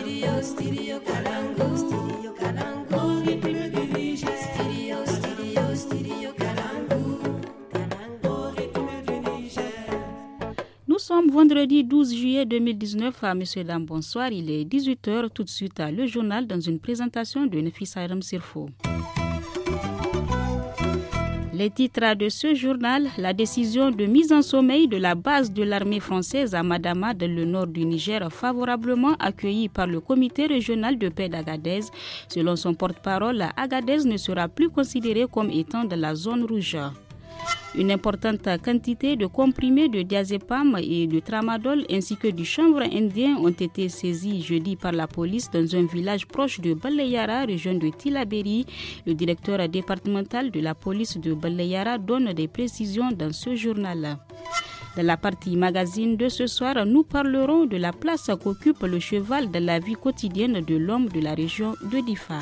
Nous sommes vendredi 12 juillet 2019. Messieurs, dames, bonsoir. Il est 18h. Tout de suite, le journal dans une présentation de Nefissa Adam Sirfo. Les titres de ce journal, la décision de mise en sommeil de la base de l'armée française à Madama dans le nord du Niger, favorablement accueillie par le comité régional de paix d'Agadez. Selon son porte-parole, Agadez ne sera plus considérée comme étant dans la zone rouge. Une importante quantité de comprimés de diazépam et de tramadol ainsi que du chanvre indien ont été saisis jeudi par la police dans un village proche de Baleyara, région de Tillabéri. Le directeur départemental de la police de Baleyara donne des précisions dans ce journal. Dans la partie magazine de ce soir, nous parlerons de la place qu'occupe le cheval dans la vie quotidienne de l'homme de la région de Difa.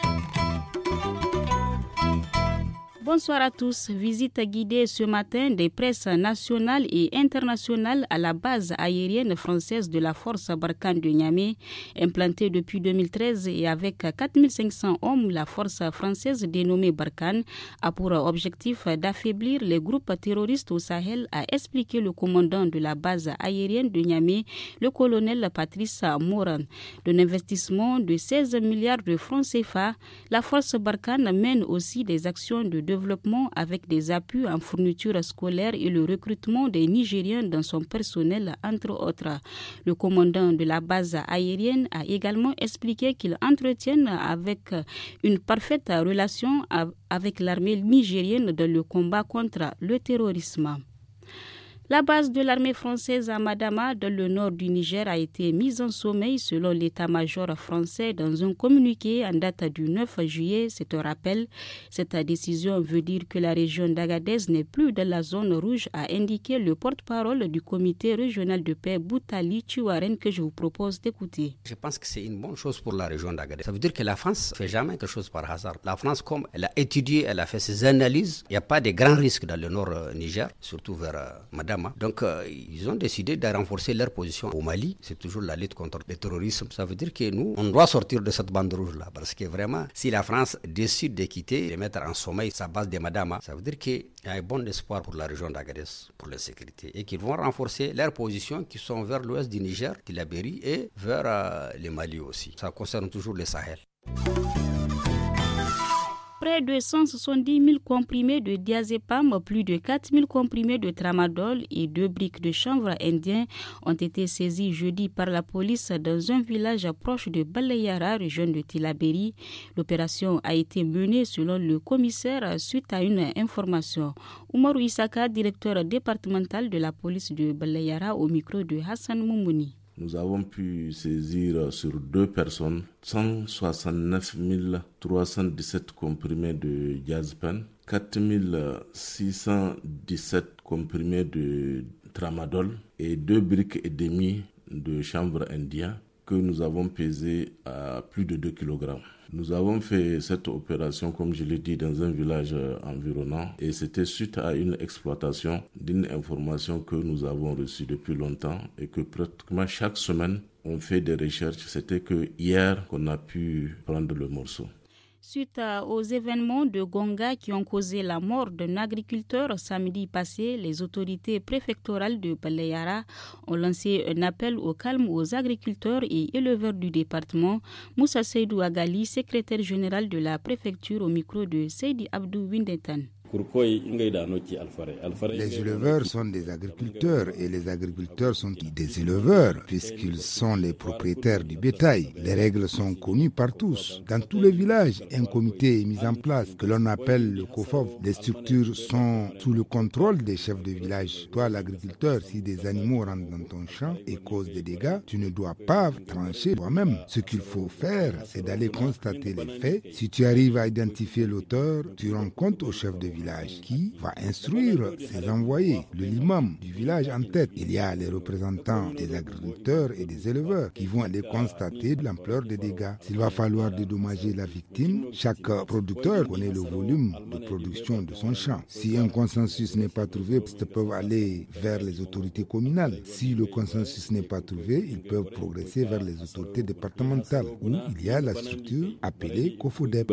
Bonsoir à tous. Visite guidée ce matin des presses nationales et internationales à la base aérienne française de la force Barkhane de Niamey. Implantée depuis 2013 et avec 4500 hommes, la force française dénommée Barkhane a pour objectif d'affaiblir les groupes terroristes au Sahel, a expliqué le commandant de la base aérienne de Niamey, le colonel Patrice Moran. D'un investissement de 16 milliards de francs CFA, la force Barkhane mène aussi des actions de développement avec des appuis en fourniture scolaire et le recrutement des Nigériens dans son personnel, entre autres. Le commandant de la base aérienne a également expliqué qu'il entretient avec une parfaite relation avec l'armée nigérienne dans le combat contre le terrorisme. La base de l'armée française à Madama, dans le nord du Niger, a été mise en sommeil selon l'état-major français dans un communiqué en date du 9 juillet. C'est un rappel. Cette décision veut dire que la région d'Agadez n'est plus dans la zone rouge, a indiqué le porte-parole du comité régional de paix, Boutali Chiwaren, que je vous propose d'écouter. Je pense que c'est une bonne chose pour la région d'Agadez. Ça veut dire que la France ne fait jamais quelque chose par hasard. La France, comme elle a étudié, elle a fait ses analyses, il n'y a pas de grands risques dans le nord Niger, surtout vers Madama. Donc, ils ont décidé de renforcer leur position au Mali. C'est toujours la lutte contre le terrorisme. Ça veut dire que nous, on doit sortir de cette bande rouge-là. Parce que vraiment, si la France décide de quitter, de mettre en sommeil sa base de Madama, ça veut dire qu'il y a un bon espoir pour la région d'Agadez, pour la sécurité. Et qu'ils vont renforcer leurs positions qui sont vers l'ouest du Niger, Tillabéri, et vers le Mali aussi. Ça concerne toujours le Sahel. Près de 170 000 comprimés de diazépam, plus de 4 000 comprimés de tramadol et 2 briques de chanvre indien ont été saisis jeudi par la police dans un village proche de Baleyara, région de Tillabéri. L'opération a été menée selon le commissaire suite à une information. Oumarou Issaka, directeur départemental de la police de Baleyara, au micro de Hassan Moumouni. Nous avons pu saisir sur 2 personnes 169 317 comprimés de diazépam, 4 617 comprimés de tramadol et 2 briques et demie de chanvre indien que nous avons pesé à plus de 2 kg. Nous avons fait cette opération, comme je l'ai dit, dans un village environnant et c'était suite à une exploitation d'une information que nous avons reçue depuis longtemps et que pratiquement chaque semaine on fait des recherches. C'était que hier qu'on a pu prendre le morceau. Suite aux événements de Gonga qui ont causé la mort d'un agriculteur samedi passé, les autorités préfectorales de Baleyara ont lancé un appel au calme aux agriculteurs et éleveurs du département. Moussa Seydou Agali, secrétaire général de la préfecture, au micro de Seydi Abdou Windetan. Les éleveurs sont des agriculteurs et les agriculteurs sont des éleveurs puisqu'ils sont les propriétaires du bétail. Les règles sont connues par tous. Dans tous les villages, un comité est mis en place que l'on appelle le COFOV. Les structures sont sous le contrôle des chefs de village. Toi, l'agriculteur, si des animaux rentrent dans ton champ et causent des dégâts, tu ne dois pas trancher toi-même. Ce qu'il faut faire, c'est d'aller constater les faits. Si tu arrives à identifier l'auteur, tu rends compte au chef de village. village qui va instruire ses envoyés, l'imam du village en tête. Il y a les représentants des agriculteurs et des éleveurs qui vont aller constater l'ampleur des dégâts. S'il va falloir dédommager la victime, chaque producteur connaît le volume de production de son champ. Si un consensus n'est pas trouvé, ils peuvent aller vers les autorités communales. Si le consensus n'est pas trouvé, ils peuvent progresser vers les autorités départementales où il y a la structure appelée COFODEP.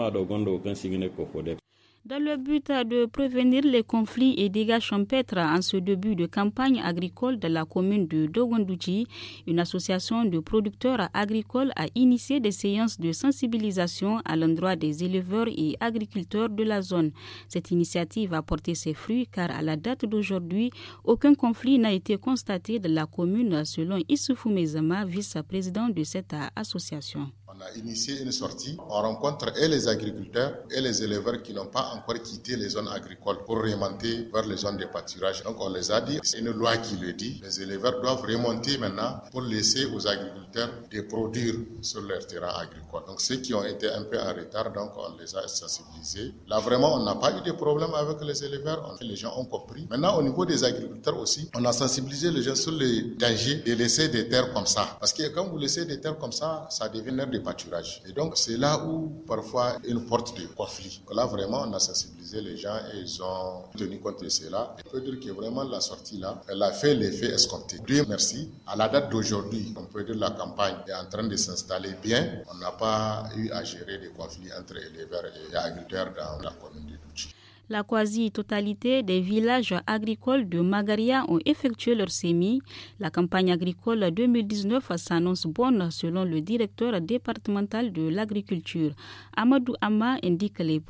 Dans le but de prévenir les conflits et dégâts champêtres en ce début de campagne agricole de la commune de Dogondouchi, une association de producteurs agricoles a initié des séances de sensibilisation à l'endroit des éleveurs et agriculteurs de la zone. Cette initiative a porté ses fruits car à la date d'aujourd'hui, aucun conflit n'a été constaté dans la commune selon Issoufou Mezama, vice-président de cette association. On a initié une sortie, on rencontre et les agriculteurs et les éleveurs qui n'ont pas encore quitté les zones agricoles pour remonter vers les zones de pâturage. Donc on les a dit, c'est une loi qui le dit, les éleveurs doivent remonter maintenant pour laisser aux agriculteurs de produire sur leur terrain agricole. Donc ceux qui ont été un peu en retard, donc on les a sensibilisés. Là vraiment on n'a pas eu de problème avec les éleveurs, les gens ont compris. Maintenant au niveau des agriculteurs aussi, on a sensibilisé les gens sur les dangers de laisser des terres comme ça. Parce que quand vous laissez des terres comme ça, ça devient une de pâturage. Et donc, c'est là où, parfois, une porte de conflit. Là, vraiment, on a sensibilisé les gens et ils ont tenu compte de cela. On peut dire que vraiment, la sortie là, elle a fait l'effet escompté. Dieu merci. À la date d'aujourd'hui, on peut dire que la campagne est en train de s'installer bien. On n'a pas eu à gérer des conflits entre éleveurs et agriculteurs dans la commune de Douchi. La quasi-totalité des villages agricoles de Magaria ont effectué leur semis. La campagne agricole 2019 s'annonce bonne selon le directeur départemental de l'agriculture. Amadou Amma indique que les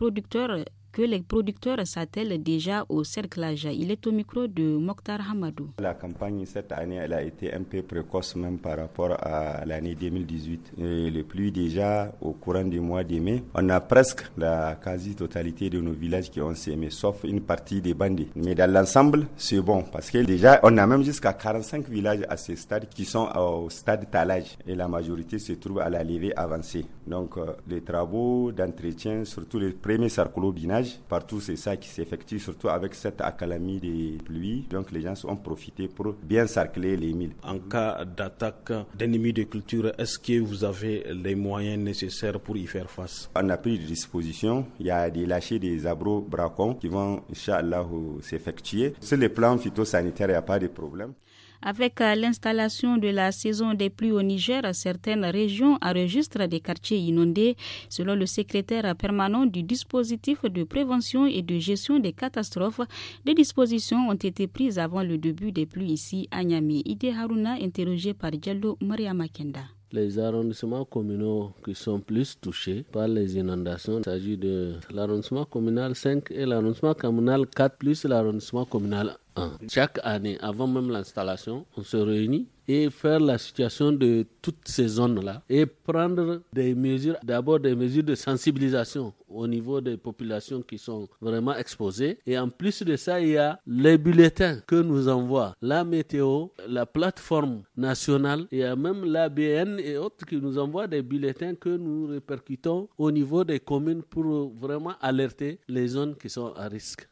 producteurs s'attellent déjà au cerclage. Il est au micro de Mokhtar Hamadou. La campagne cette année, elle a été un peu précoce même par rapport à l'année 2018. Et les pluies déjà au courant du mois de mai, on a presque la quasi-totalité de nos villages qui ont sémé, sauf une partie des bandits. Mais dans l'ensemble, c'est bon parce que déjà, on a même jusqu'à 45 villages à ce stade qui sont au stade talage et la majorité se trouve à la levée avancée. Donc, les travaux d'entretien, surtout les premiers sarclobinages, partout c'est ça qui s'effectue, surtout avec cette accalmie des pluies. Donc les gens ont profité pour bien sarcler les milles. En cas d'attaque d'ennemis de culture, est-ce que vous avez les moyens nécessaires pour y faire face? On a pris des dispositions. Il y a des lâchers des abro-bracons qui vont, Inch'Allah, s'effectuer. Sur le plan phytosanitaire, il n'y a pas de problème. Avec l'installation de la saison des pluies au Niger, certaines régions enregistrent des quartiers inondés. Selon le secrétaire permanent du dispositif de prévention et de gestion des catastrophes, des dispositions ont été prises avant le début des pluies ici à Niamey. Ide Haruna, interrogé par Diallo Mariama Kenda. Les arrondissements communaux qui sont plus touchés par les inondations, il s'agit de l'arrondissement communal 5 et l'arrondissement communal 4 plus l'arrondissement communal 1. Chaque année, avant même l'installation, on se réunit et faire la situation de toutes ces zones-là et prendre des mesures, d'abord des mesures de sensibilisation au niveau des populations qui sont vraiment exposées. Et en plus de ça, il y a les bulletins que nous envoie la météo, la plateforme nationale, il y a même l'ABN et autres qui nous envoient des bulletins que nous répercutons au niveau des communes pour vraiment alerter les zones qui sont à risque.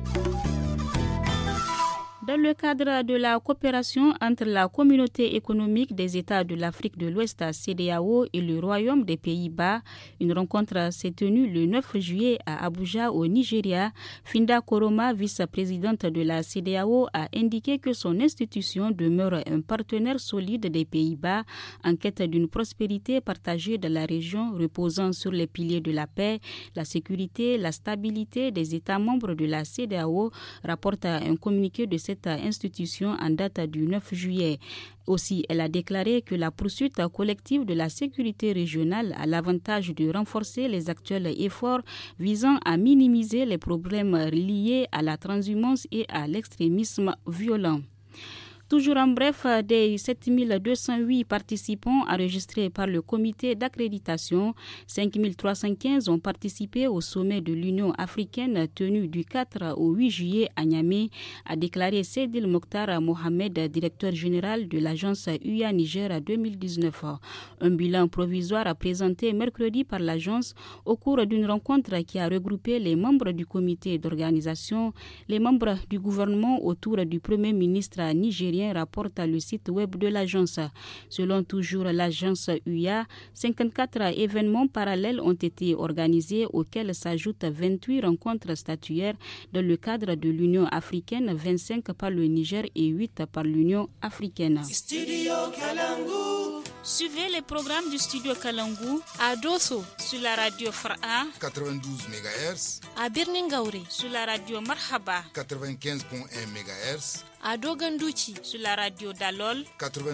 Dans le cadre de la coopération entre la communauté économique des États de l'Afrique de l'Ouest, CEDEAO, et le Royaume des Pays-Bas, une rencontre s'est tenue le 9 juillet à Abuja, au Nigeria. Finda Koroma, vice-présidente de la CEDEAO, a indiqué que son institution demeure un partenaire solide des Pays-Bas en quête d'une prospérité partagée dans la région reposant sur les piliers de la paix, la sécurité, la stabilité des États membres de la CEDEAO, rapporte un communiqué de cette institution en date du 9 juillet. Aussi, elle a déclaré que la poursuite collective de la sécurité régionale a l'avantage de renforcer les actuels efforts visant à minimiser les problèmes liés à la transhumance et à l'extrémisme violent. Toujours en bref, des 7208 participants enregistrés par le comité d'accréditation, 5315 ont participé au sommet de l'Union africaine tenu du 4 au 8 juillet à Niamey, a déclaré Seydil Mokhtar Mohamed, directeur général de l'agence UIA Niger 2019. Un bilan provisoire présenté mercredi par l'agence au cours d'une rencontre qui a regroupé les membres du comité d'organisation, les membres du gouvernement autour du premier ministre nigérien, rapporte le site web de l'agence. Selon toujours l'agence UIA, 54 événements parallèles ont été organisés auxquels s'ajoutent 28 rencontres statuaires dans le cadre de l'Union africaine, 25 par le Niger et 8 par l'Union africaine. Suivez les programmes du Studio Kalangu à Dosso sur la radio Fara 92 MHz, à Birningaure sur la radio Marhaba 95.1 MHz, à Dogandouchi sur la radio Dalol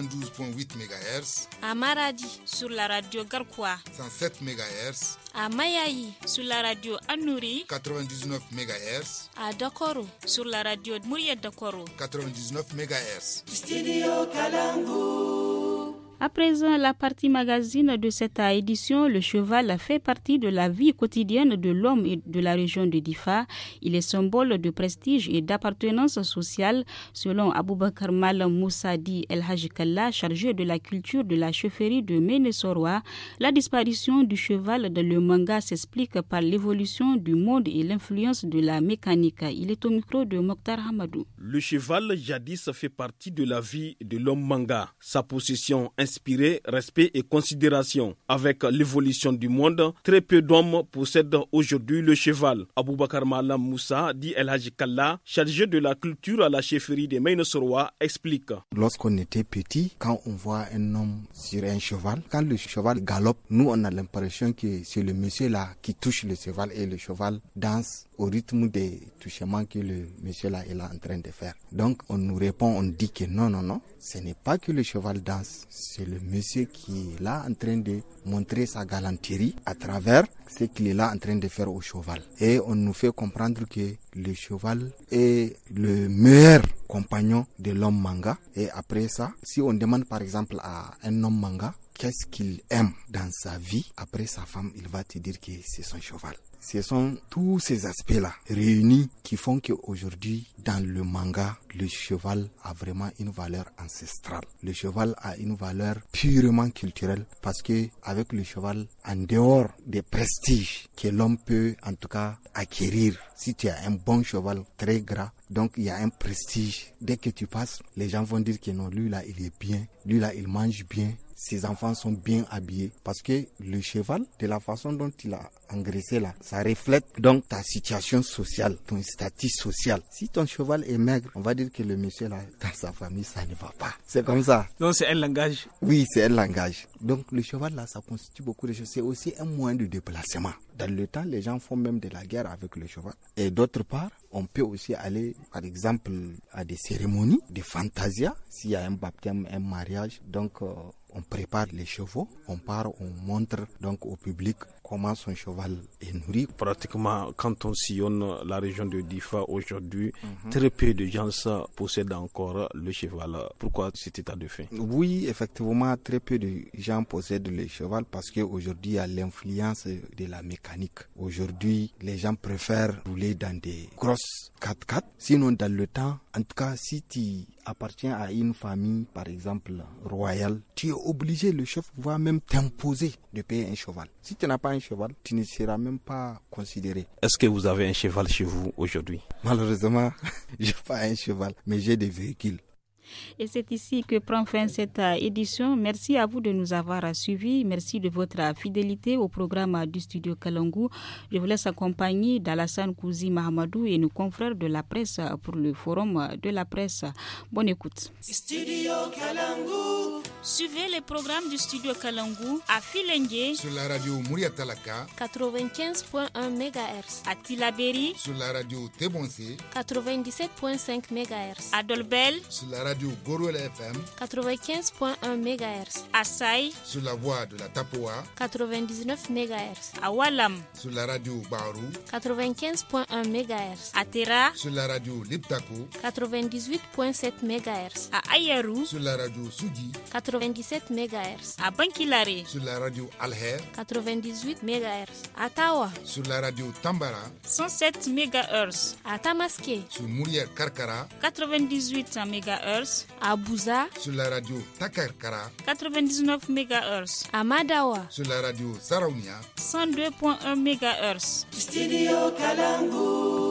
92.8 MHz, à Maradi sur la radio Garkwa 107 MHz, à Mayaï sur la radio Anouri 99 MHz, à Dakoro sur la radio Mouria Dakoro 99 MHz. Studio Kalangu. À présent, la partie magazine de cette édition, le cheval fait partie de la vie quotidienne de l'homme et de la région de Difa. Il est symbole de prestige et d'appartenance sociale, selon Aboubakar Malam Moussa Di El Haji Kalla, chargé de la culture de la chefferie de Ménesoroa. La disparition du cheval dans le manga s'explique par l'évolution du monde et l'influence de la mécanique. Il est au micro de Mokhtar Hamadou. Le cheval, jadis, fait partie de la vie de l'homme manga. Sa possession inspiré, respect et considération. Avec l'évolution du monde, très peu d'hommes possèdent aujourd'hui le cheval. Aboubakar Malam Moussa, dit El Haji Kalla, chargé de la culture à la chefferie de Ménesoroa, explique. Lorsqu'on était petit, quand on voit un homme sur un cheval, quand le cheval galope, nous on a l'impression que c'est le monsieur là qui touche le cheval et le cheval danse au rythme des touchements que le monsieur là est là en train de faire. Donc on nous répond, on dit que non, ce n'est pas que le cheval danse, c'est le monsieur qui est là en train de montrer sa galanterie à travers ce qu'il est là en train de faire au cheval. Et on nous fait comprendre que le cheval est le meilleur compagnon de l'homme manga. Et après ça, si on demande par exemple à un homme manga qu'est-ce qu'il aime dans sa vie, après sa femme, il va te dire que c'est son cheval. Ce sont tous ces aspects-là réunis qui font qu'aujourd'hui, dans le manga, le cheval a vraiment une valeur ancestrale. Le cheval a une valeur purement culturelle parce que avec le cheval, en dehors des prestiges que l'homme peut en tout cas acquérir, si tu as un bon cheval très gras, donc il y a un prestige. Dès que tu passes, les gens vont dire que non, lui là il est bien, lui là il mange bien. Ses enfants sont bien habillés parce que le cheval, de la façon dont il a engraissé là, ça reflète donc ta situation sociale, ton statut social. Si ton cheval est maigre, on va dire que le monsieur là, dans sa famille, ça ne va pas. C'est comme ça. Donc c'est un langage. Oui, c'est un langage. Donc le cheval là, ça constitue beaucoup de choses. C'est aussi un moyen de déplacement. Dans le temps, les gens font même de la guerre avec le cheval. Et d'autre part, on peut aussi aller, par exemple, à des cérémonies, des fantasias. S'il y a un baptême, un mariage, donc on prépare les chevaux, on part, on montre donc au public comment son cheval est nourri. Pratiquement, quand on sillonne la région de Difa aujourd'hui, très peu de gens possèdent encore le cheval. Pourquoi cet état de fait? Oui, effectivement, très peu de gens possèdent le cheval parce qu'aujourd'hui, il y a l'influence de la mécanique. Aujourd'hui, les gens préfèrent rouler dans des grosses 4x4. Sinon, dans le temps, en tout cas, si tu appartiens à une famille, par exemple, royale, tu es obligé, le chef va même t'imposer de payer un cheval. Si tu n'as pas un cheval, tu ne seras même pas considéré. Est-ce que vous avez un cheval chez vous aujourd'hui? Malheureusement, je n'ai pas un cheval, mais j'ai des véhicules. Et c'est ici que prend fin cette édition. Merci à vous de nous avoir suivis. Merci de votre fidélité au programme du Studio Kalangu. Je vous laisse accompagner d'Alassane Kouzi Mahamadou et nos confrères de la presse pour le forum de la presse. Bonne écoute. Studio Kalangu. Suivez les programmes du studio Kalangu à Filengue sur la radio Mouria Talaka 95.1 MHz, à Tilaberi sur la radio Tebonse 97.5 MHz, à Dolbel sur la radio Gorol FM 95.1 MHz, à Saï sur la voix de la Tapoa 99 MHz, à Walam sur la radio Baru 95.1 MHz, à Tera sur la radio Liptako 98.7 MHz, à Ayaru sur la radio Sugi 97 MHz, à Bankilare sur la radio Alher 98 MHz, à Tawa sur la radio Tambara 107 MHz, à Tamaské sur Mouria Karkara 98 MHz, à Bouza sur la radio Takarkara 99 MHz, à Madawa sur la radio Saraounia 102.1 MHz. Studio Kalangu.